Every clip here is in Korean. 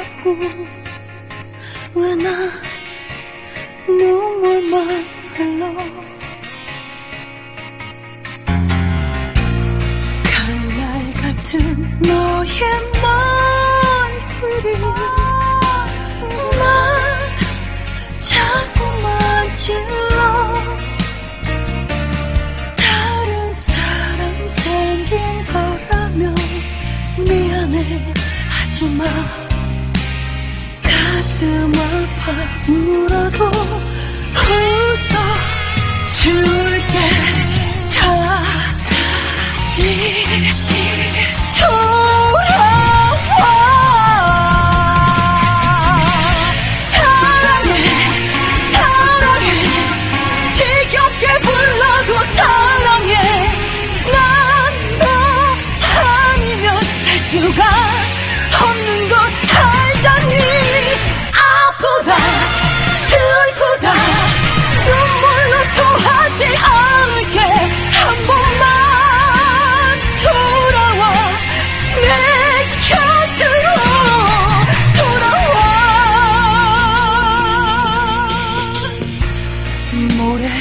자꾸 왜 나 눈물만 흘러. 칼날 같은 너의 말들이 날 자꾸만 찔러. 다른 사람 생긴 거라면 미안해 하지마. 가슴 아파 울어도 웃어줄게. 다시 돌아와. 사랑해 사랑해 지겹게 불러도 사랑해. 난 너 아니면 살 수가 없는 것 알잖니. 아프다 슬프다 눈물로 토하지 않을게. 한 번만 돌아와 내 곁으로 돌아와.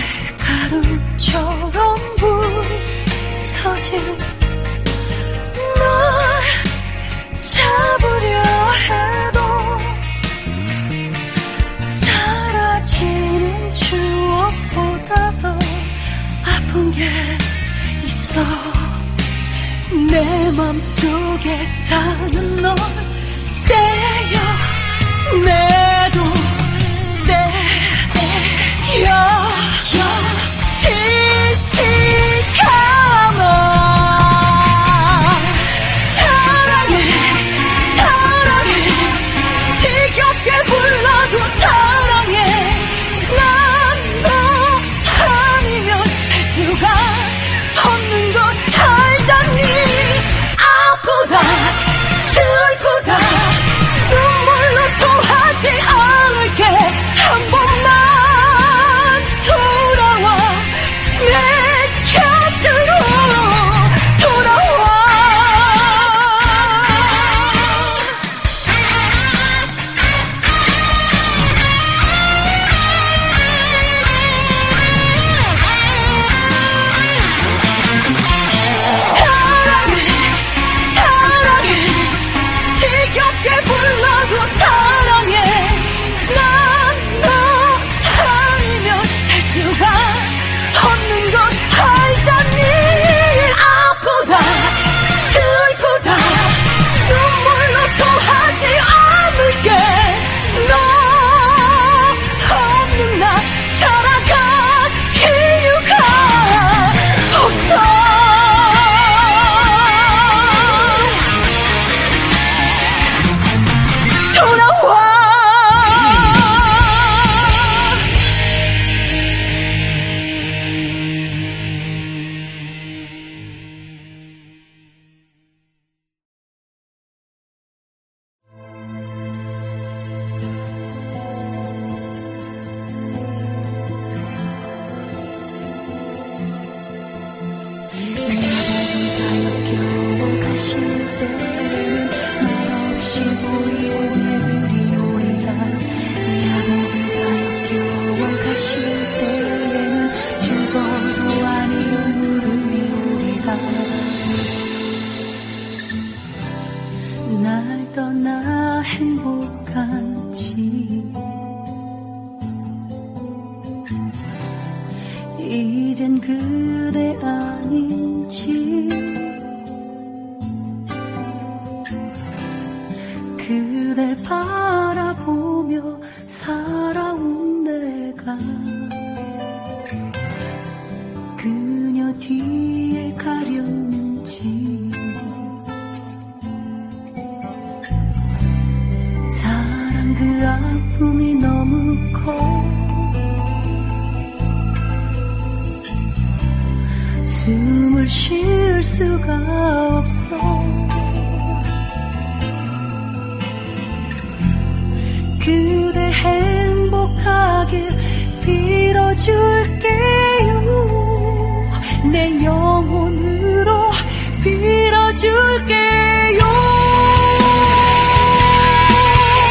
모래가루처럼 부서진 널 잡으려 해도 사라지는 추억보다 더 아픈 게 있어. 내 맘속에 사는 널 떼어내도 지치가 않아. 사랑해 사랑해 지겹게 불러도 사랑해. 난 너 아니면 살 수가 없는 것 알잖니. 아프다 슬프다 눈물로 토하지 않을게. 한 번만 돌아와 내 곁으로 돌아와. 사랑해 사랑해 지겹게 불러도 사랑해. 난 너 아니면 살 수가 없는 것 알잖니. 아프다 슬프다 눈물로 토하지 않을게. 너 없는 나 살아갈 이유가 없어. 돌아와. 날 떠나 행복한지 이젠 그대 아닌지. 그댈 바라보며 살아온 내가 그녀 뒤에 가렸는지. 사랑 그 아픔이 너무 커 숨을 쉴 수가 없어. 그대 행복하길 빌어줄게요. 내 영혼으로 빌어줄게요.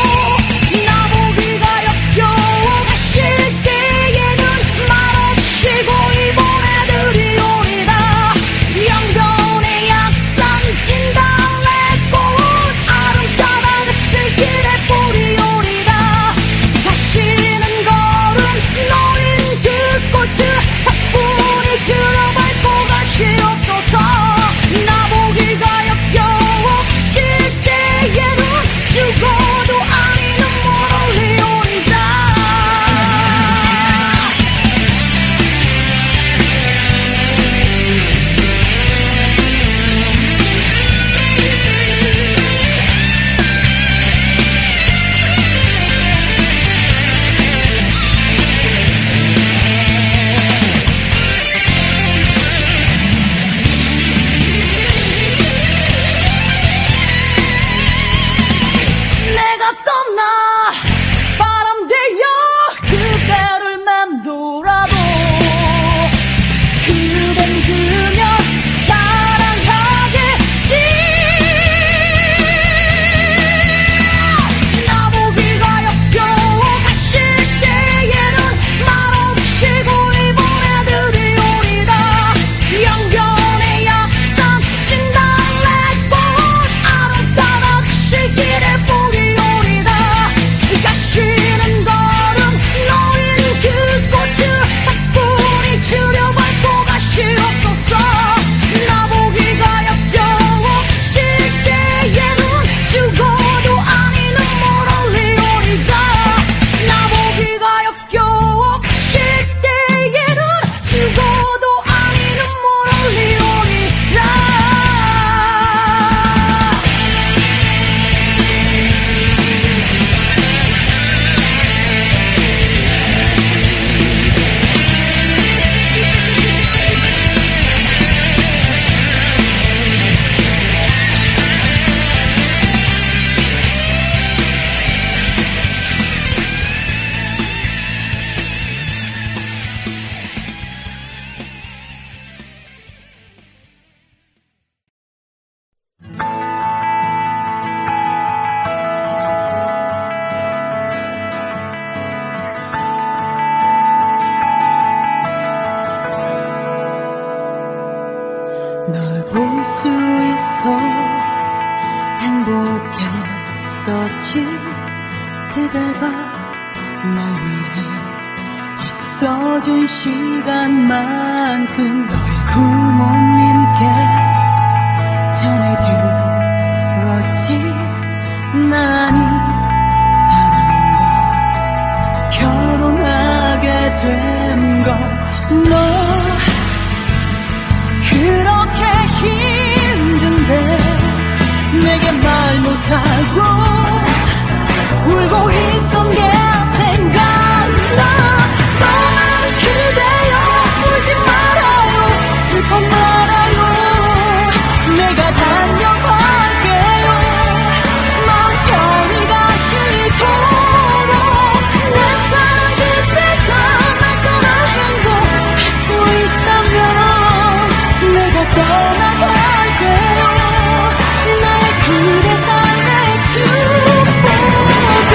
알았지 그대가 날 위해 있어준 시간만큼 너의 부모님께 전해들었지 난 이 사람과 결혼하게 된 걸 너 그렇게 힘든데 내게 말 못하고 울고 있던 게 생각나 떠나는 그대여 울지 말아요 슬퍼 말아요 내가 단념할게요 마음 편히 가시도록 내 사랑 그대가 날 떠날 행복할 수 있다면 내가 떠나갈게요 나의 그대 삶의 축복을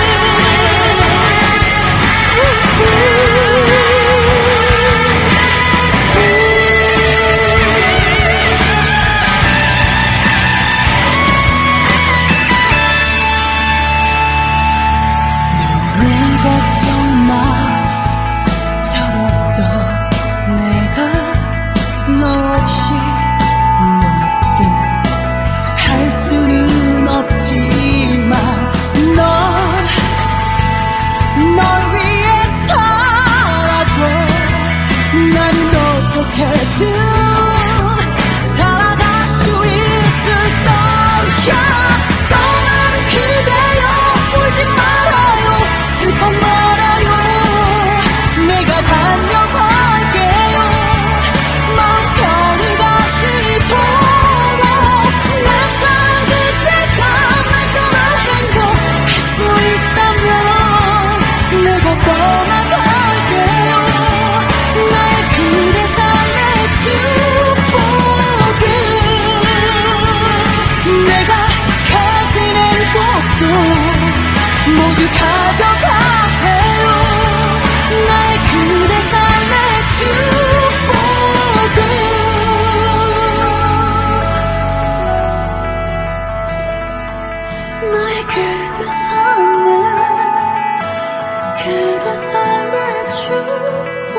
너를 걱정 마 잘했다 내가 너 없이 할 수는 없지만 널 위해 살아줘 나는 어떻게든 살아갈 수 있을 거야 떠나는 그대여 울지 말아요 슬퍼 말아요 내가 단념할게요 마음 편히 가시도록 내 사랑 그대가 날 떠날 행복할 수 있다면 내가 떠나갈게요 나의 그대 삶의 축복을 내가 가지는 것도 모두 가져가세요 나의 그대 삶의 축복을 나의 그대 삶의 축복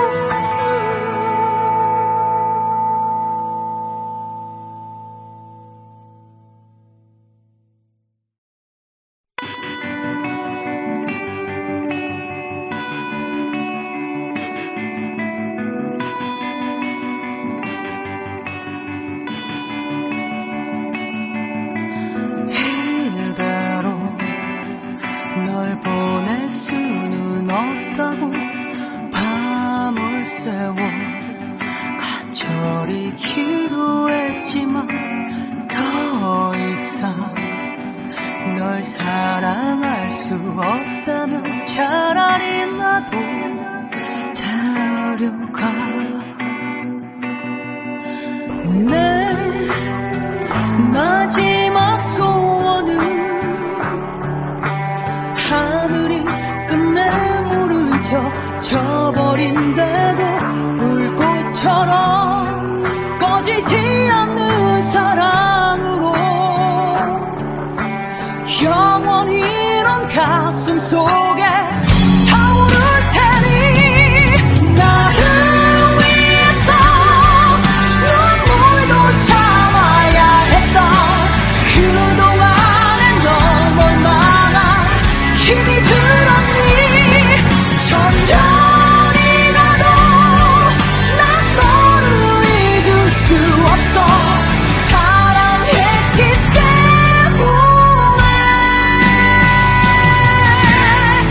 이대로 널 보낼 수는 없다고 밤을 새워 간절히 기도했지만 더 이상 널 사랑할 수 없다면 차라리 나도 데려가 내 마지막 소원은 하늘이 끝내 물을 젖어버린데도 불꽃처럼 꺼지지 않는 사랑으로 영원히 넌 가슴 속에 타오를 테니 나를 위해서 눈물도 참아야 했던 그동안에 넌 얼마나 힘이 들었니 천천히 가도 난 너를 잊을 수 없어 사랑했기 때문에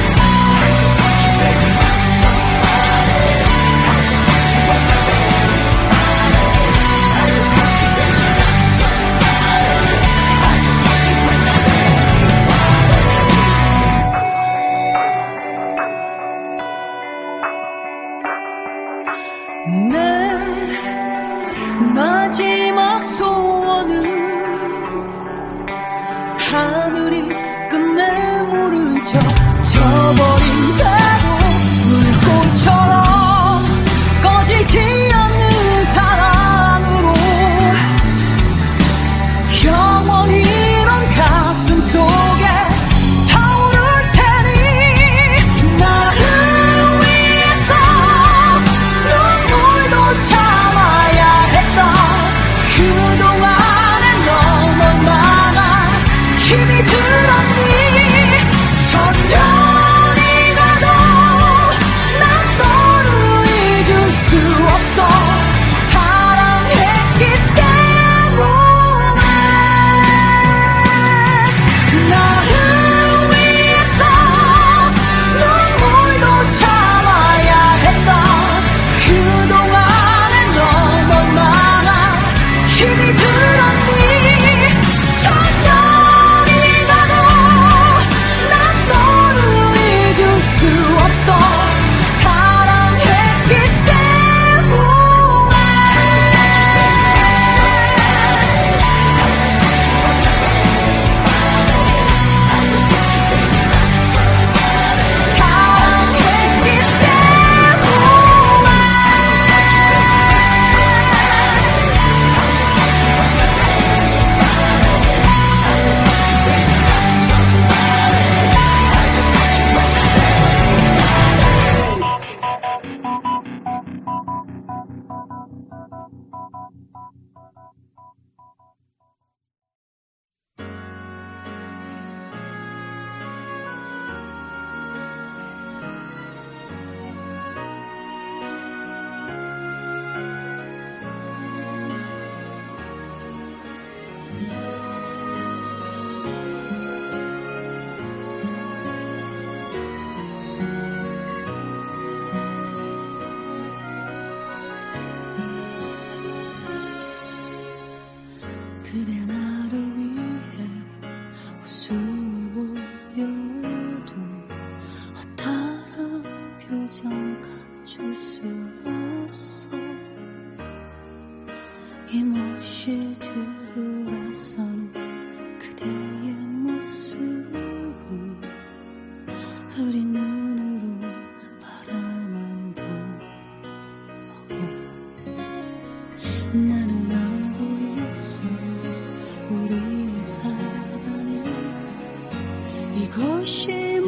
이것이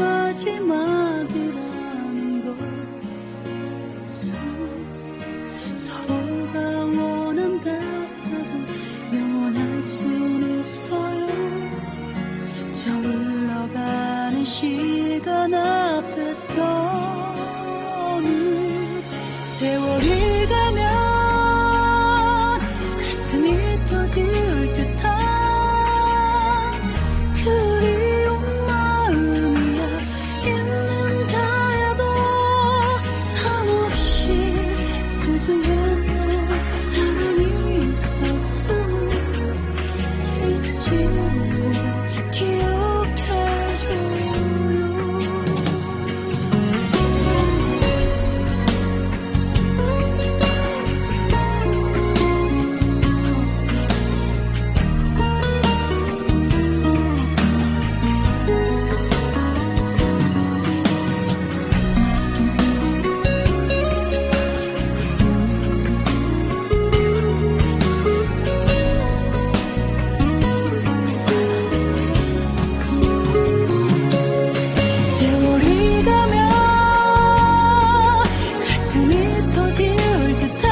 마지막이라는 것은 서로가 원한다고 영원할 순 없어요. 저 흘러가는 시간 앞에서는 세월이 가면 가슴이 터질 듯한 그리운 마음이야. 있는가 해도 한없이 소중했던 사람이 있었음을 잊지 말고 기억해줘요. 세월이 가면 가슴이 터질 듯한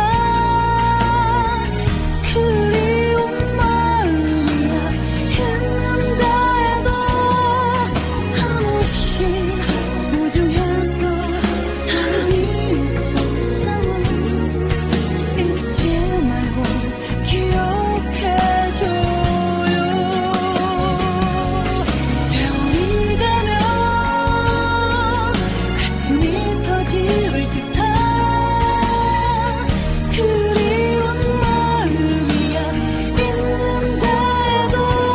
그리운 마음이야. 있는가 해도 한없이 소중했던 사랑이 있었음을 잊지 말고 기억해줘요. 세월이 가면 가슴이 터질 듯한 그리운 마음이야. 있는가 해도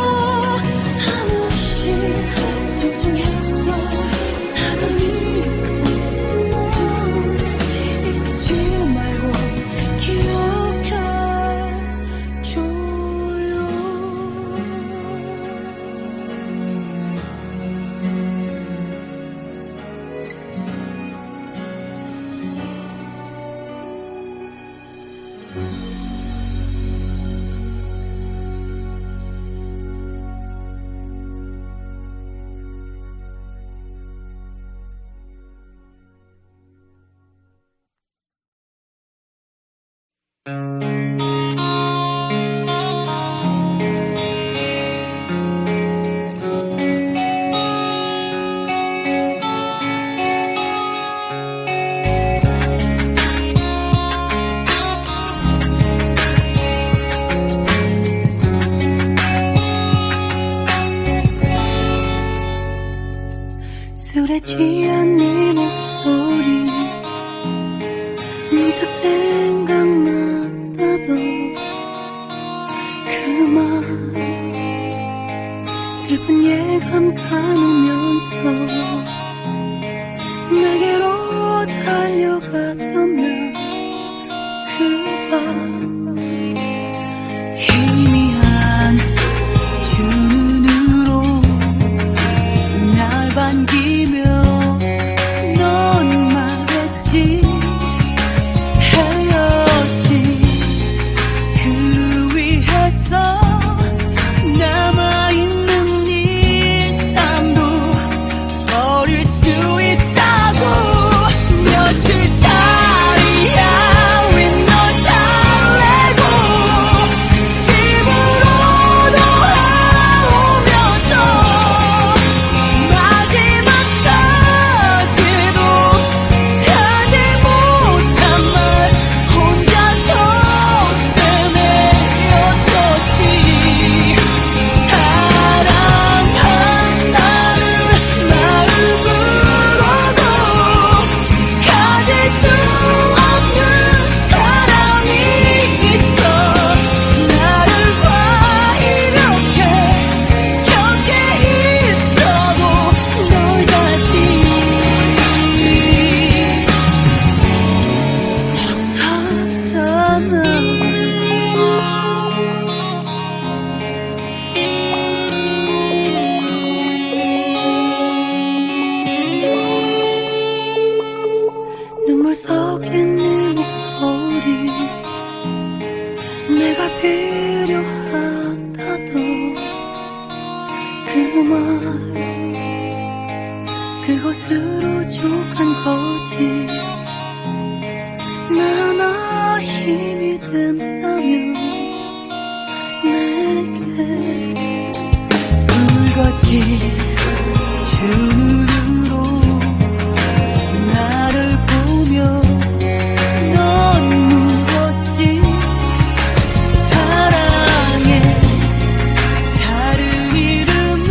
한없이 소중했던 사랑이 있었음을 잊지 말고 기억해줘요. 술에 취한 네 목소리 문득 생각났다도 그만 슬픈 예감 가누면서 내게로 달려갔던 나 그 밤 희미한 두 눈으로 날 반기며 넌 말했지. 헤어진 그 위에서 남아있는 네 삶도 버릴 수 있다고. 며칠 살이야 왜 널 달래고 집으로 돌아오면서 마지막 그것으로 족한 거지. 나 힘이 된다면 내게 불같이 눈으로 나를 보며 넌 물었지. 사랑의 다른 이름은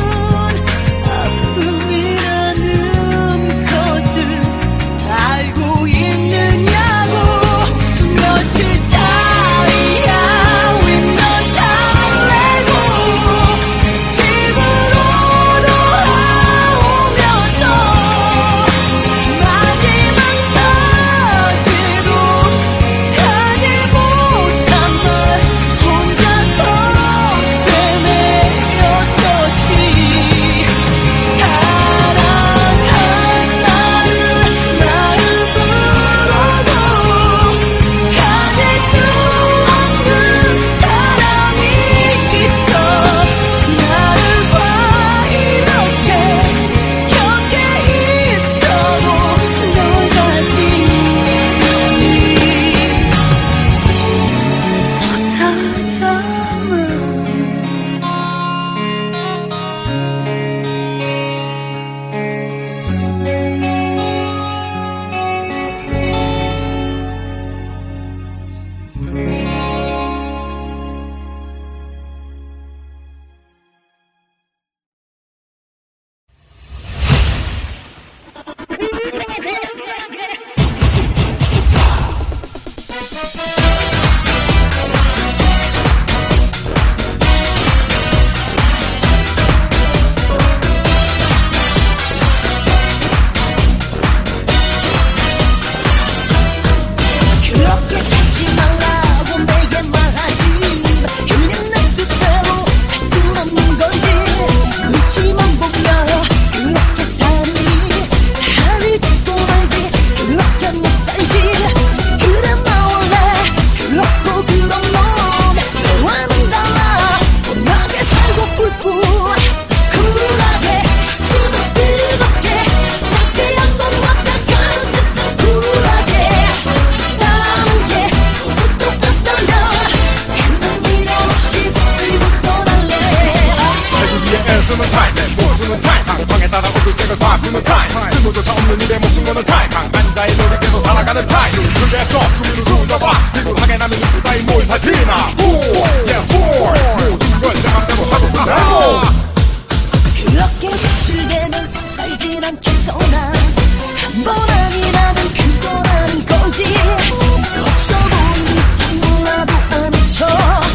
아픔이라는 것을 알고 있느냐고. 며칠 사이야 with no 달래고 집으로 돌아오면서 마지막까지도 하지 못한 말 혼자서 되뇌었었지. 사랑한 나를 마음으로도 가질 수 없는 사랑이 있어. 나를 봐 이렇게 곁에 있어도 너가 그렇게 살지 말라고 내게 말하지. 그냥 내 뜻대로 살 순 없는 거지. 눈치만 보며 그렇게 사니 자리 잡고 말지. 그렇게 못 살지. 그래 나 원래 그렇고 그런 놈. 너와는 달라 편하게 살고 꿀꿀 쿨하게 가슴을 뜨겁게 작게 한번 왔다가는 세상 쿨하게 사는 게 모두 똑같다면 그런 미련 없이 버리고 떠날래. 살기 위해 애쓰는 타임, 내 모습은 타임. 상대방에 따라 어두색을 바꾸는 타임. 쓸모조차 없는 일에 목숨 거는 타임. 강한 자의 노력에서 살아가는 타임. 그래서 주민을 굳어봐. 비굴하게 남의 눈치 따위 뭘 살피나. Yes, boy. 모든 걸 내 맘대로 하고 살아고. 그렇게 노출되면 살진 않겠어나. 한 번 아니라면 그거라는 거지. 없어 보이는 척 몰라도 아는 척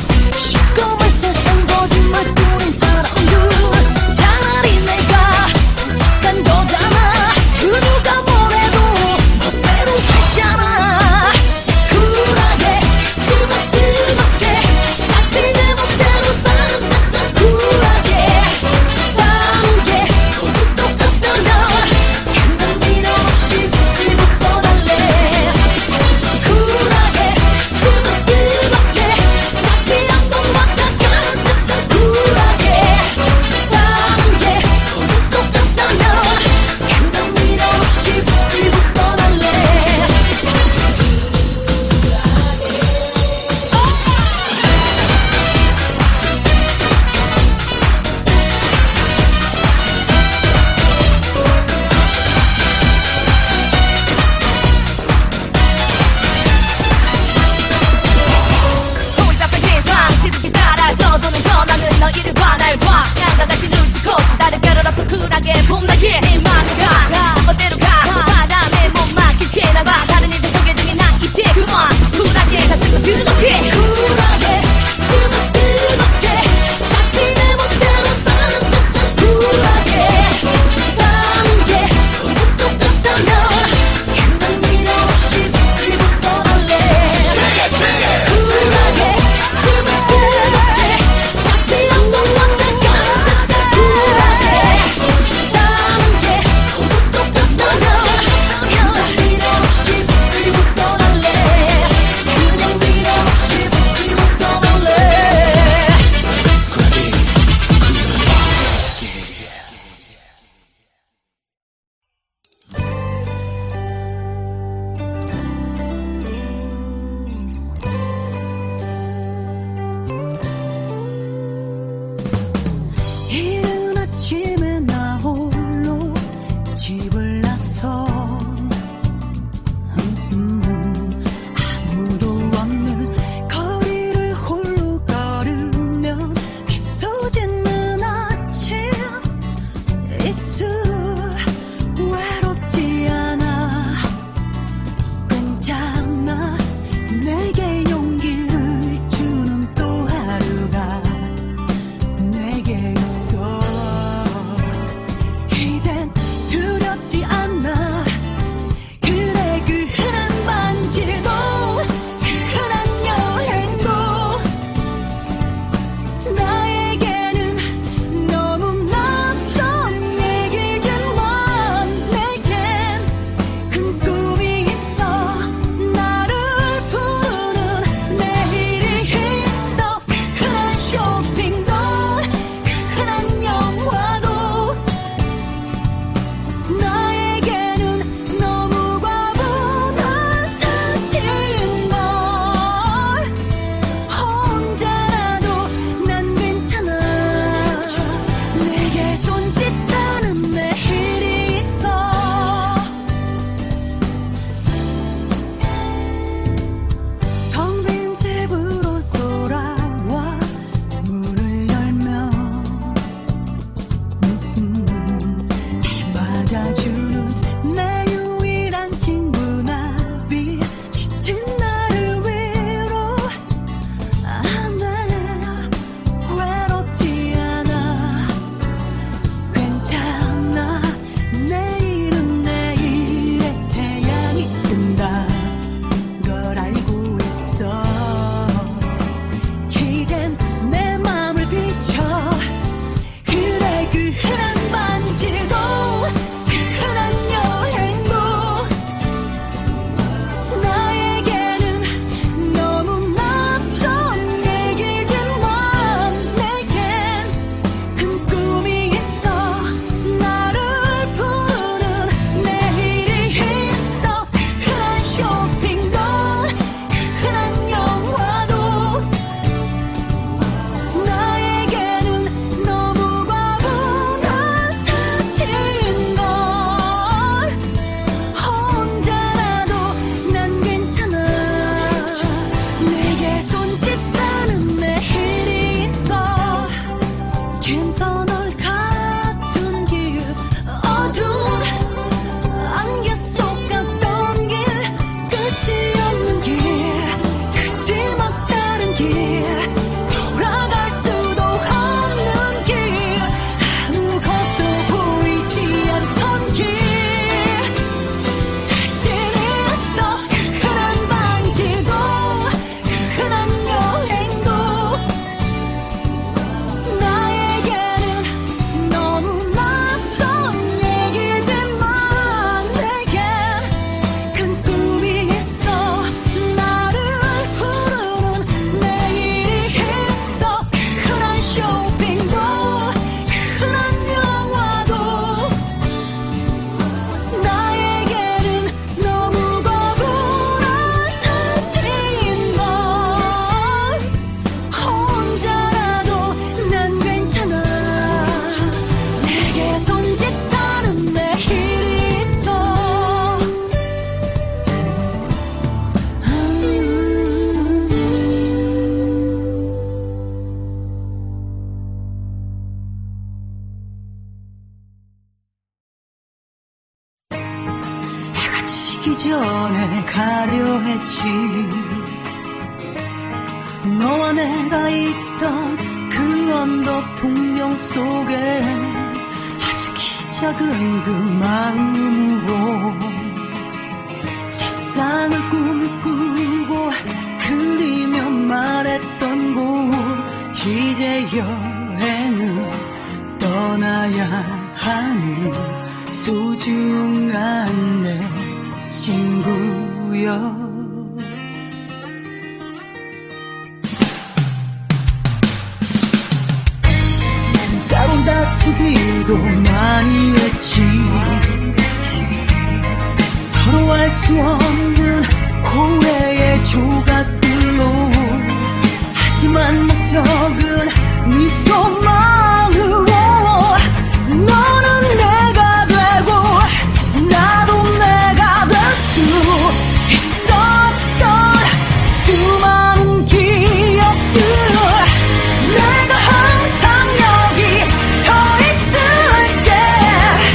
시꺼먼 세상 거짓말뿐인 사람들. 차라리 내가 솔직한 거잖아. 그 누가 뭐래도 멋대로 살잖아. 쿨하게 가슴을 뜨겁게 잡히 내 멋대로 사는 세상 쿨하게 사는 게 모두 똑같다면 지기 전에 가려 했지. 너와 내가 있던 그 언덕 풍경 속에 아주 키 작은 그 마음으로 세상을 꿈꾸고 그리며 말했던 곳, 이제 여행을 떠나야 하는 소중한 내 친구여. 때론 다투기도 많이 했지. 서로 알 수 없는 오해의 조각들로. 하지만 목적은 미소만으로. 너는 내가 되고 나도 내가 될 수 있었던 수많은 기억들. 내가 항상 여기 서 있을게.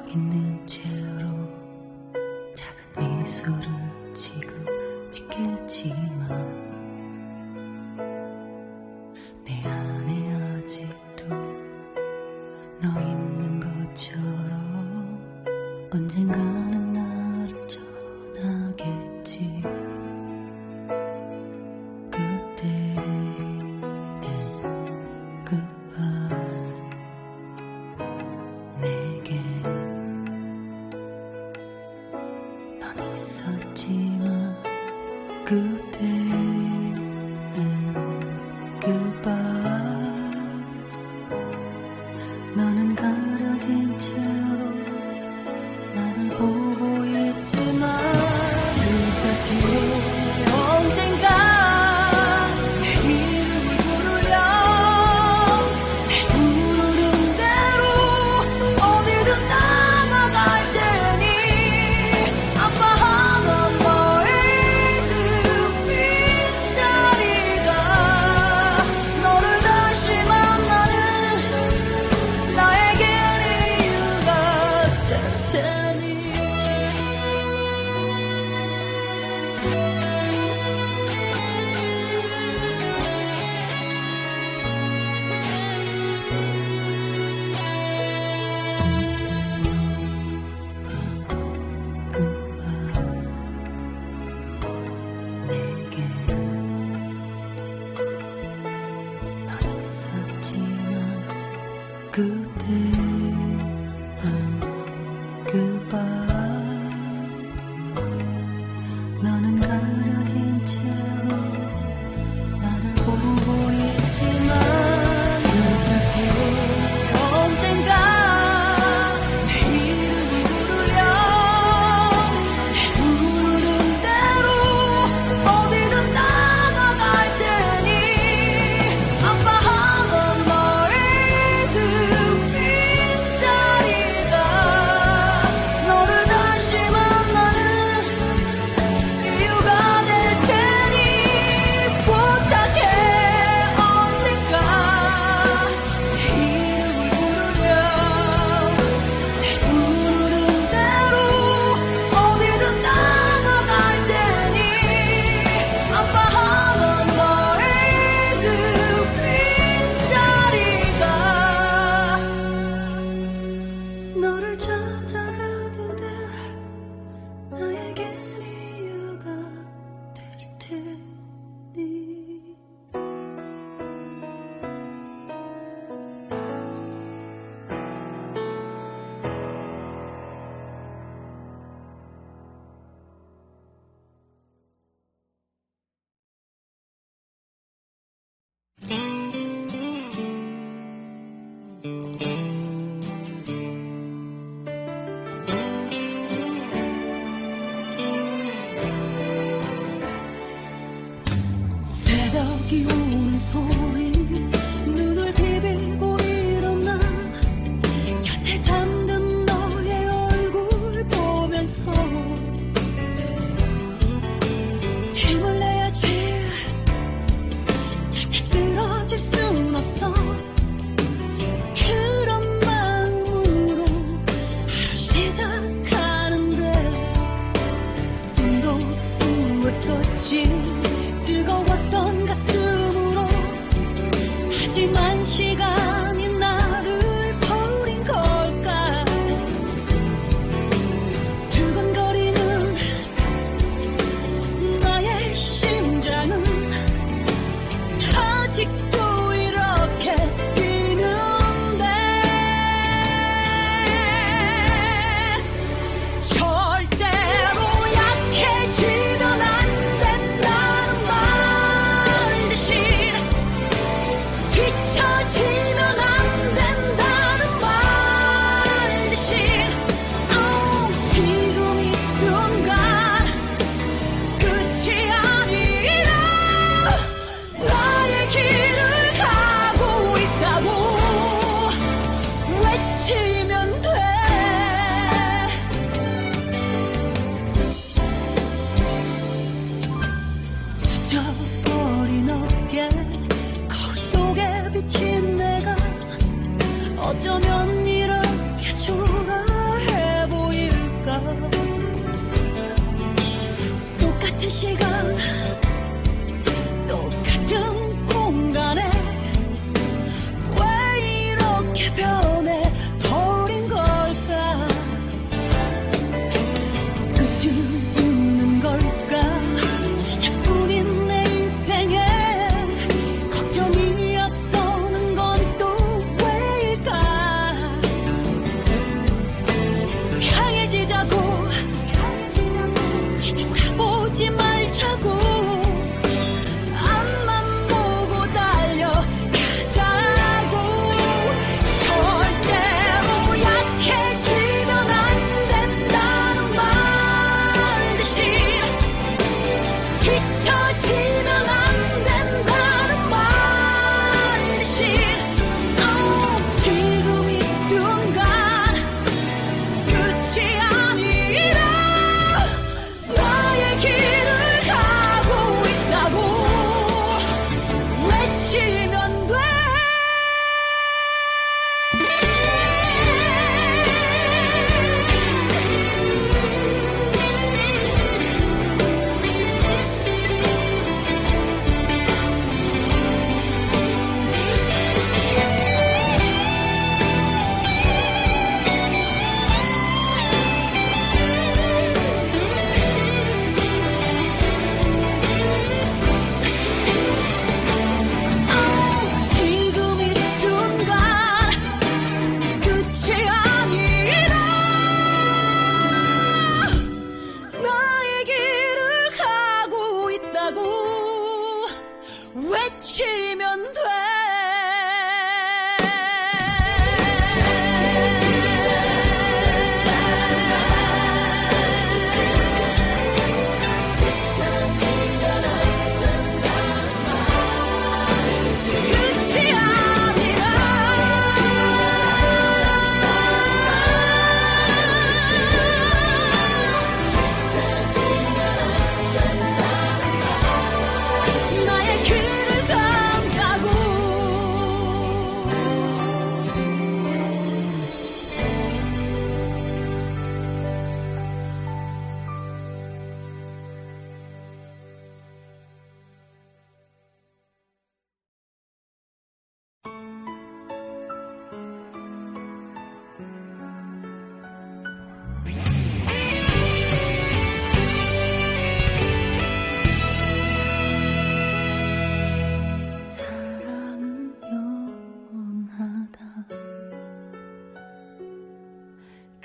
있는 채로 작은 미소를 지금 짓겠지만 내 안에 아직도 너 있는 것처럼 언젠가는 나를 전하겠지. 그때는 goodbye. 너는 가려진 채로 나를 보고 있지만 그때 언젠가 내 이름을 부르려 내 부르는 대로 어디든 나아갈 테니 아파하는 너의 그때는 goodbye. 너는 가려진 채로 나를 보고 있지만 그때 언젠가 내 이름을 부르려 내 부르는 대로 어디든 나아갈 테니 아파하는 너의 그 빈자리가 너를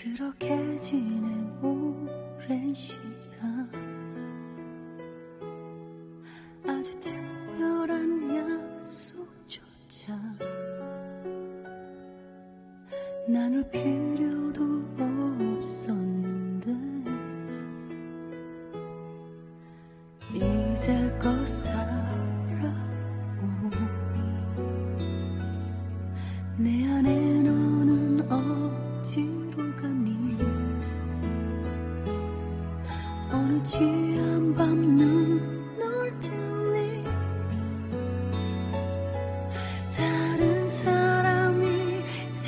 그렇게 지낸 오랜 시간 아주 특별한 약속조차 나눌 필요도 없었는데 이제껏 살아오 내 안에 너는 어디로 가니 어느 취한 밤 눈을 뜨니 다른 사람이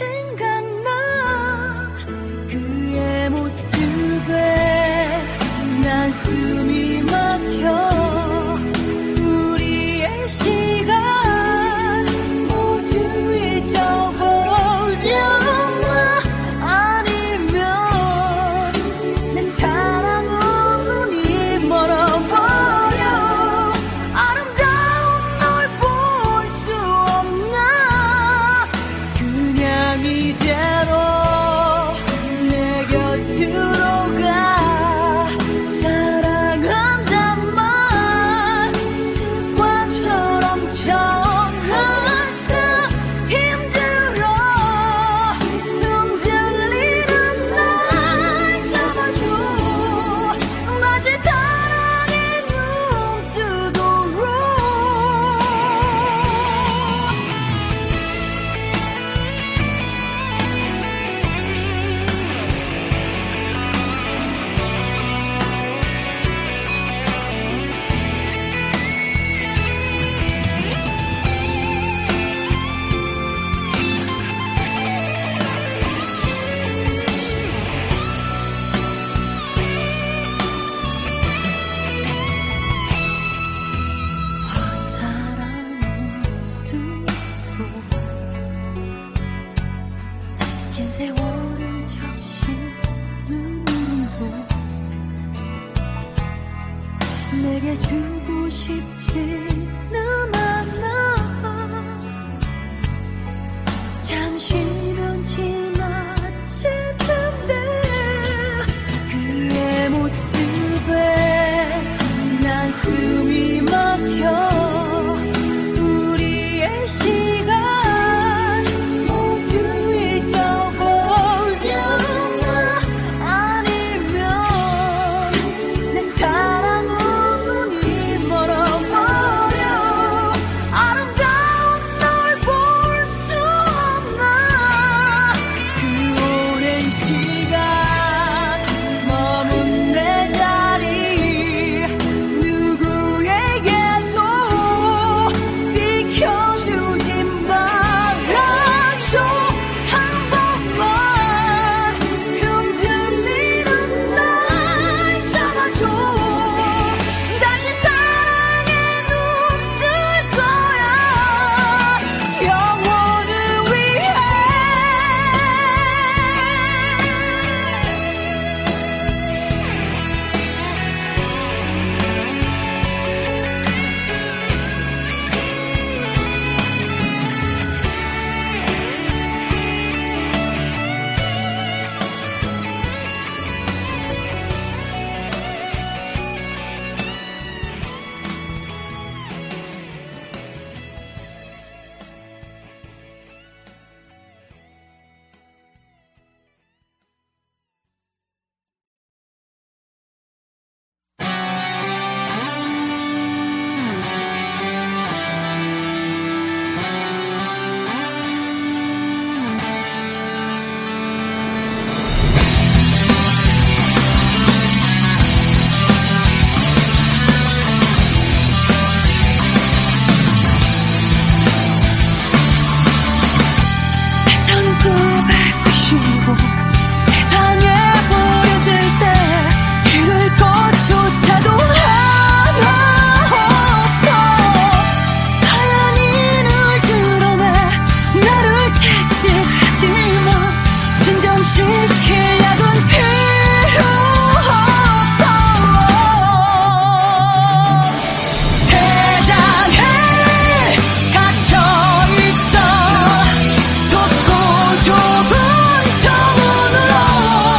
생각나 그의 모습에 난 숨이 막혀 우리의 시간 모두 잊어버렸나 아니면 내 사랑은 눈이 멀어버려 아름다운 널 볼 수 없나 그냥 이대로 내 곁으로 가 사랑한단 말 습관처럼 전할까 힘들어 흔들리는 날 잡아줘 다시 사랑의 눈 뜨도록 사랑은 수도 긴 세월을 적시는 눈도 내게 주고 싶지는 않아 잠시는 지나칠 텐데 그의 모습에 난 숨이 막혀 우리의 시간 모두 잊어버렸나 아니면 내 사랑은 눈이 멀어버려 아름다운 널 볼 수 없나 그 오랜 시간 머문 내 자리 누구에게도 비켜주지 말아줘 한 번만 흔들리는 날 잡아줘 다시 사랑에 눈 뜰 거야 영원을 위해 좁은 정문으로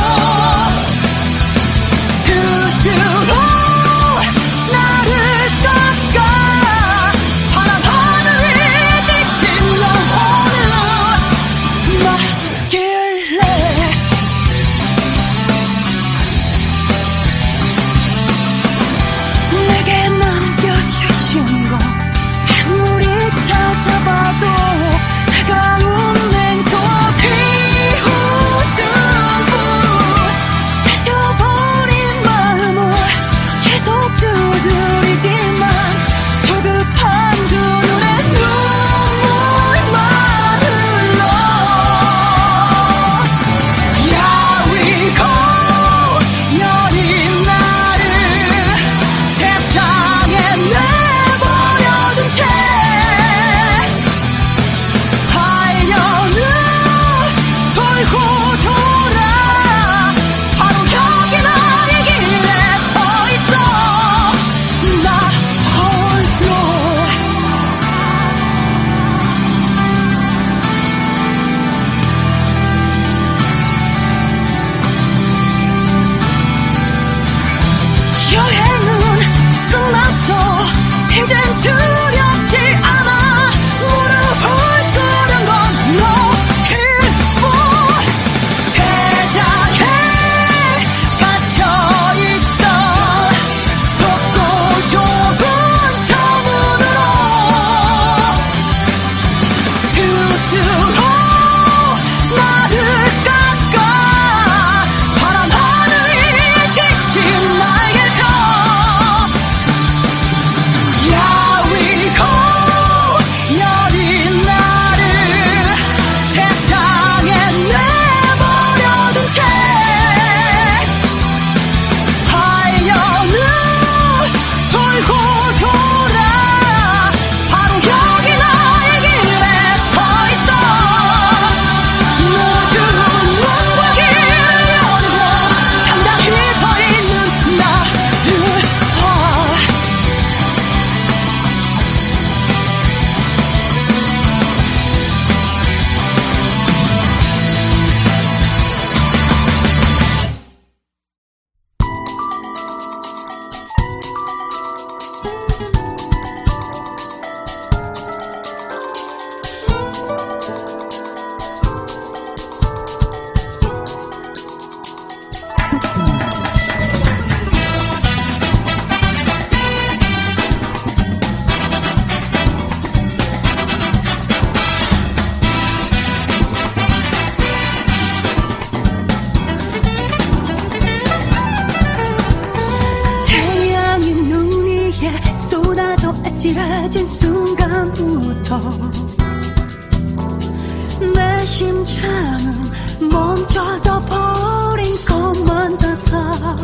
내 심장은 멈춰져 버린 것만 같아.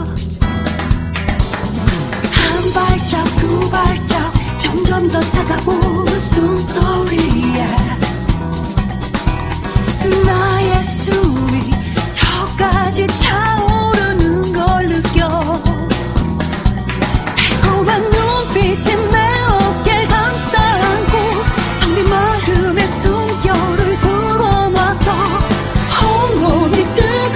한 발짝 두 발짝 점점 더 다가오는 숨소리에 나의 숨이 혀까지 차오르는 걸 느껴. 달콤한 눈빛이 내 어깨를 감싸안고 텅빈 마음의 숨결을 불어넣어서 온몸이 뜨거워.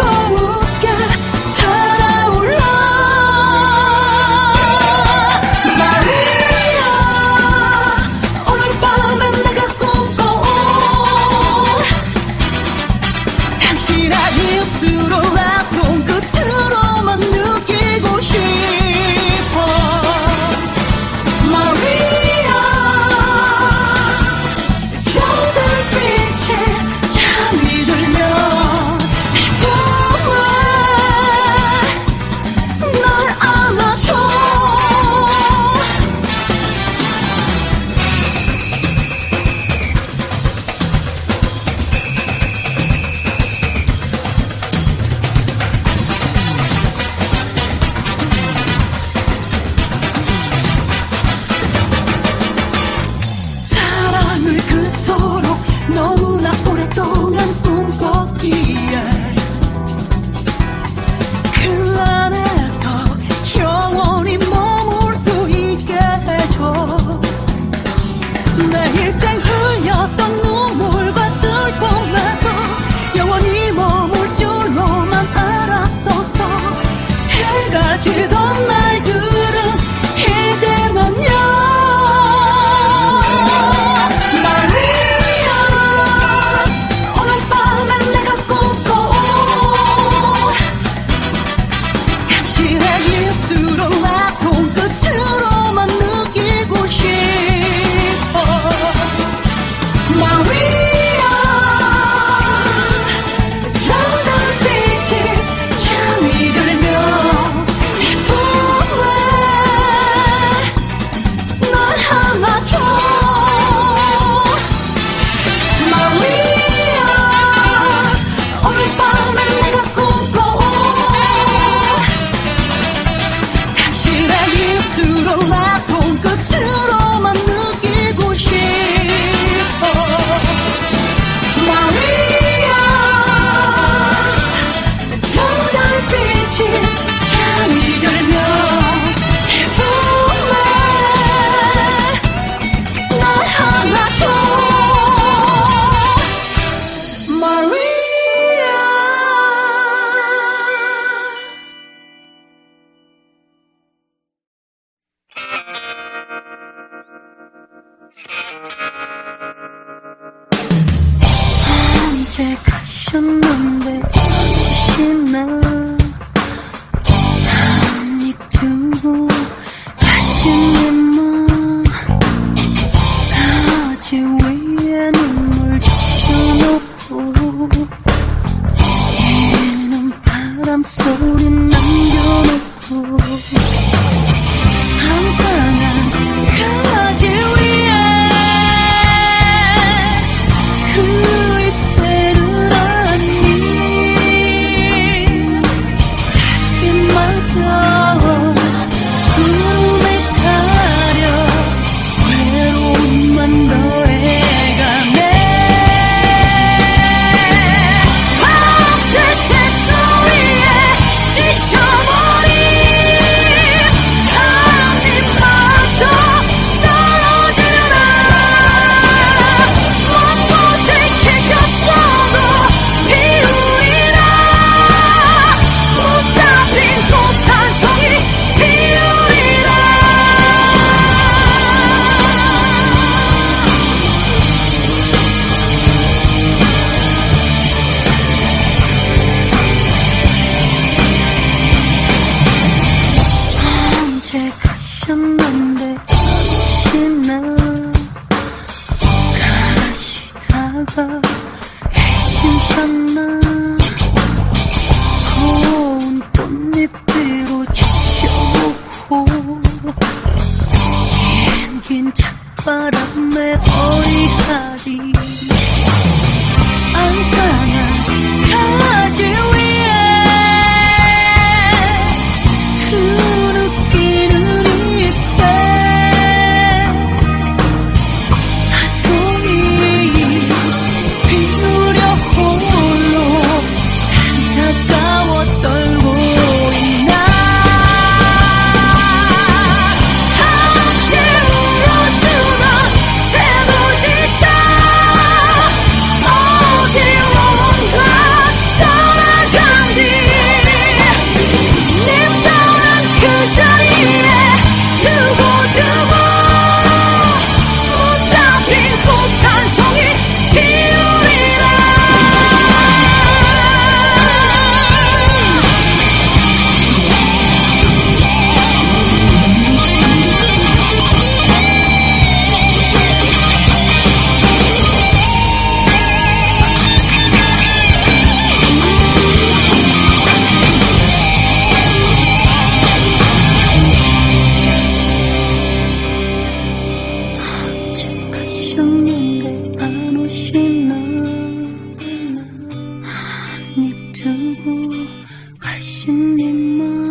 가신 네 맘.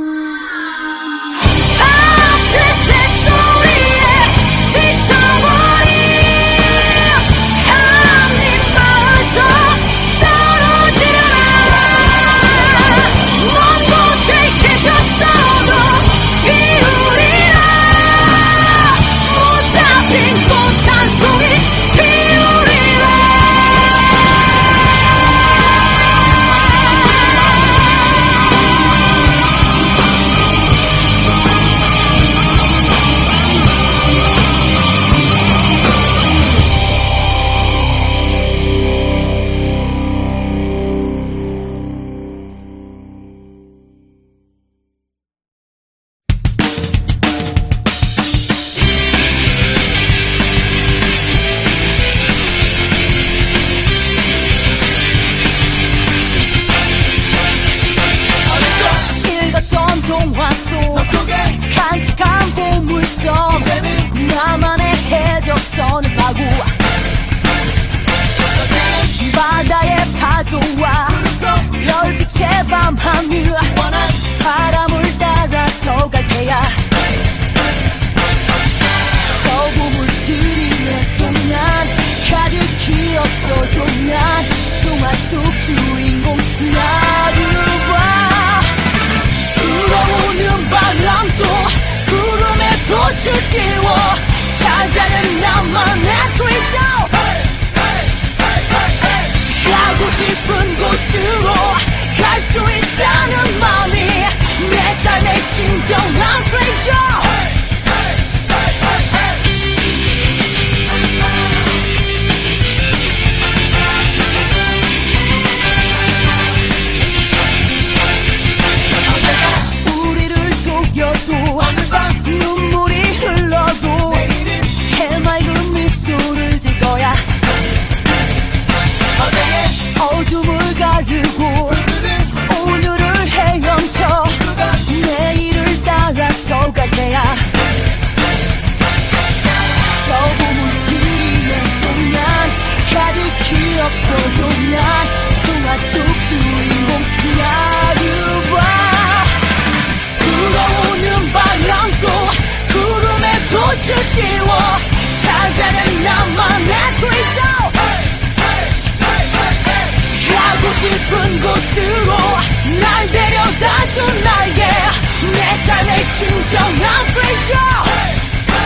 간직한 보물섬 나만의 해적선을 타고 바다의 파도와 별빛의 밤하늘 바람을 따라서 갈 테야. 저 보물들이 손난 가득히 없어도 난 동화 속 주인공 나를 봐. 불어오는 바람도 구름에 돛을 띄워 찾아낸 나만의 트리도 가고 싶은 곳으로 갈 수 있다는 마음이 내 삶의 진정한 트리도. 눈물이 흘러도 해맑은 미소를 질 거야. 어둠을 가르고 오늘을 헤엄쳐 내일을 따라서 갈 테야. 저 보물들이 내 손난 가득히 없어도 난 동화 속 주인공 나를 봐. 불어오는 바람도 구름에 돛을 띄워 찾아낸 나만의 트리도 가고 싶은 곳으로 날 데려다줘 나에게 내 삶의 진정한 트리도.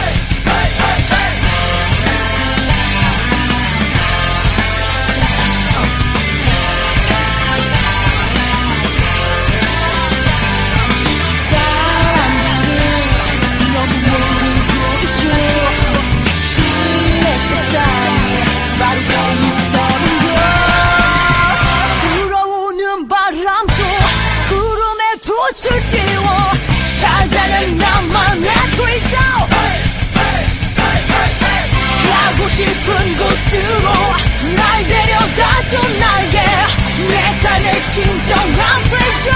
돛을 띄워 찾아낸 나만의 트리도 가고 싶은 곳으로 날 데려다줘 나에게 내 삶의 진정한 트리도.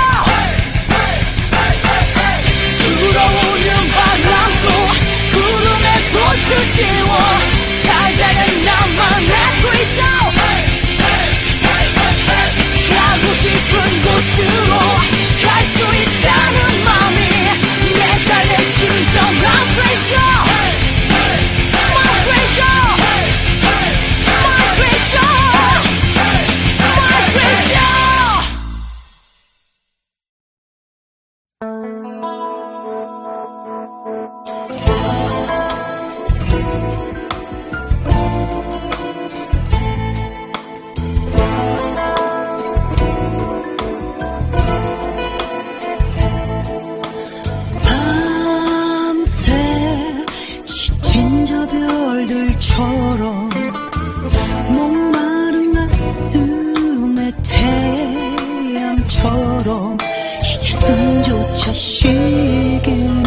불어오는 바람도 구름에 돛을 띄워 찾아낸 나만의 트리도 가고 싶은 곳으로 갈 수 있다는 마음이 내 삶의 진정한 트리도. My 트리도, my 트리도, my 트리도. 별들처럼 목마른 가슴에 태양처럼 이제 숨조차 쉬길